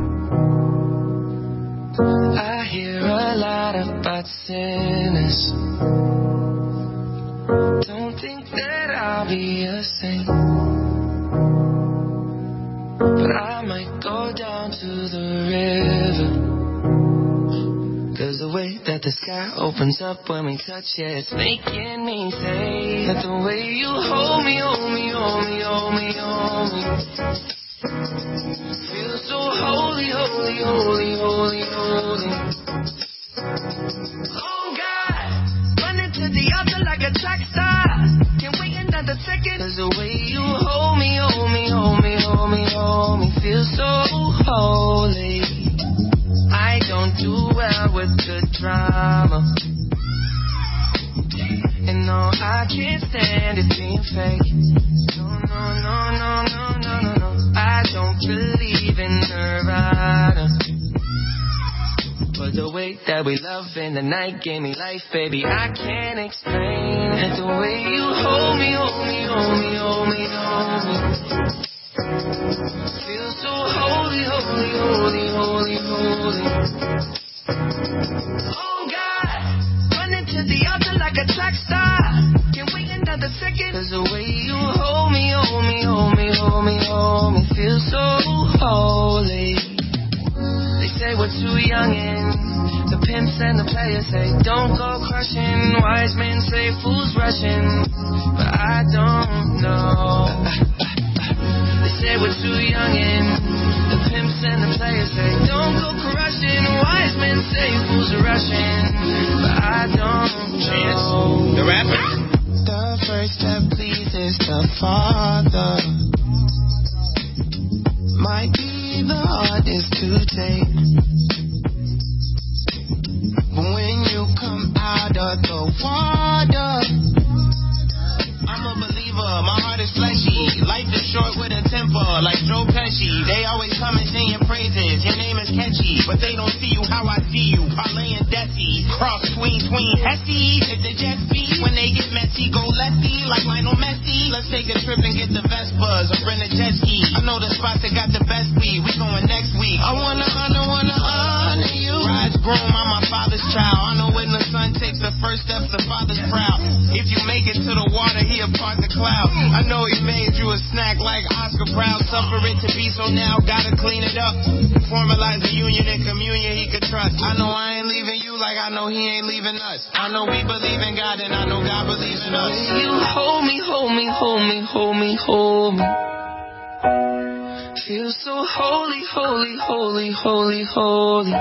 I hear a lot about sinners. Don't think that I'll be a saint, but I might go down to the river, 'cause the way that the sky opens up when we touch it, it's making me say that the way you hold me, hold me, hold me, hold me, hold me, feel so holy, holy, holy, holy, holy. Oh God, running to the altar like a track star, can't wait another second, 'cause the way you hold me, hold me, hold me, hold me, hold me, feel so holy. I don't do well with the drama, and no, I can't stand it being fake. No, no, no, no, no, no, no, no. I don't believe in Nirvana, but the way that we love in the night gave me life, baby. I can't explain it. The way you hold me, hold me, hold me, hold me, hold me, feel so holy, holy, holy, holy, holy. Oh God, running to the altar like a track star, can't wait another second, 'cause the way you hold me, hold me, hold me, hold me, hold me, feel so holy. They say we're too young and the pimps and the players say don't go crushing. Wise men say fools rushing, but I don't know. They say we're too young and the pimps and the players say don't go crushing. Wise men say fools are rushing, but I don't know. The rapper. The first step pleases the Father, might be the hardest to take, but when you come out of the water, I'm a believer, my heart is fleshy. Life is short with a temper, like Joe Pesci. They always come and sing your praises, your name is catchy, but they don't see you how I see you. Parlay and Desi, cross tween, tween, Hesse. If the Jets beat, when they get messy, go lefty, like Lionel Messi. Let's take a trip and get the Vespas, or rent a jet ski. I know the spots that got the best weed, we going next week. I wanna honor, wanna honor you. Rise groom, I'm my father's child. I know when the son takes the first step, the father's proud. If you make it to the water, he'll part the cloud. I know he made you a snack like Oscar Proud. Suffer it to be, so now gotta clean it up. Formalize the union and communion he could trust. I know I ain't leaving you like I know he ain't leaving us. I know we believe in God and I know God believes in us. You hold me, hold me, hold me, hold me, hold me, feel so holy, holy, holy, holy, holy.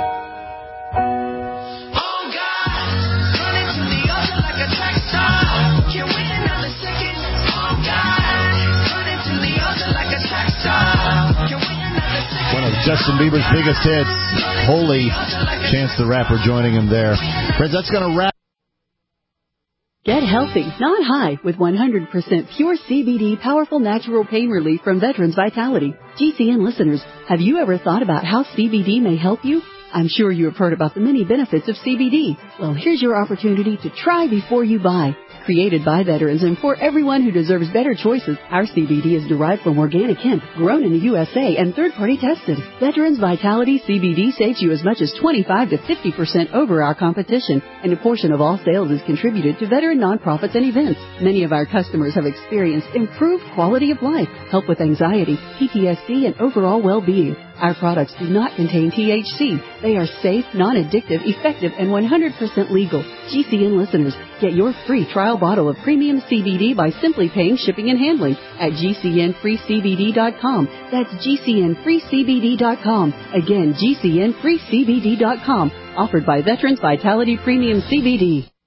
One of Justin Bieber's biggest hits, Holy. Chance the Rapper joining him there. Friends, that's going to wrap. Get healthy, not high, with one hundred percent pure C B D powerful natural pain relief from Veterans Vitality. G C N listeners, have you ever thought about how C B D may help you? I'm sure you have heard about the many benefits of C B D. Well, here's your opportunity to try before you buy. Created by veterans and for everyone who deserves better choices, our C B D is derived from organic hemp, grown in the U S A and third-party tested. Veterans Vitality C B D saves you as much as twenty-five to fifty percent over our competition, and a portion of all sales is contributed to veteran nonprofits and events. Many of our customers have experienced improved quality of life, help with anxiety, P T S D, and overall well-being. Our products do not contain T H C. They are safe, non-addictive, effective, and one hundred percent legal. G C N listeners, get your free trial bottle of premium C B D by simply paying shipping and handling at G C N free C B D dot com. That's G C N free C B D dot com. Again, G C N free C B D dot com. Offered by Veterans Vitality Premium C B D.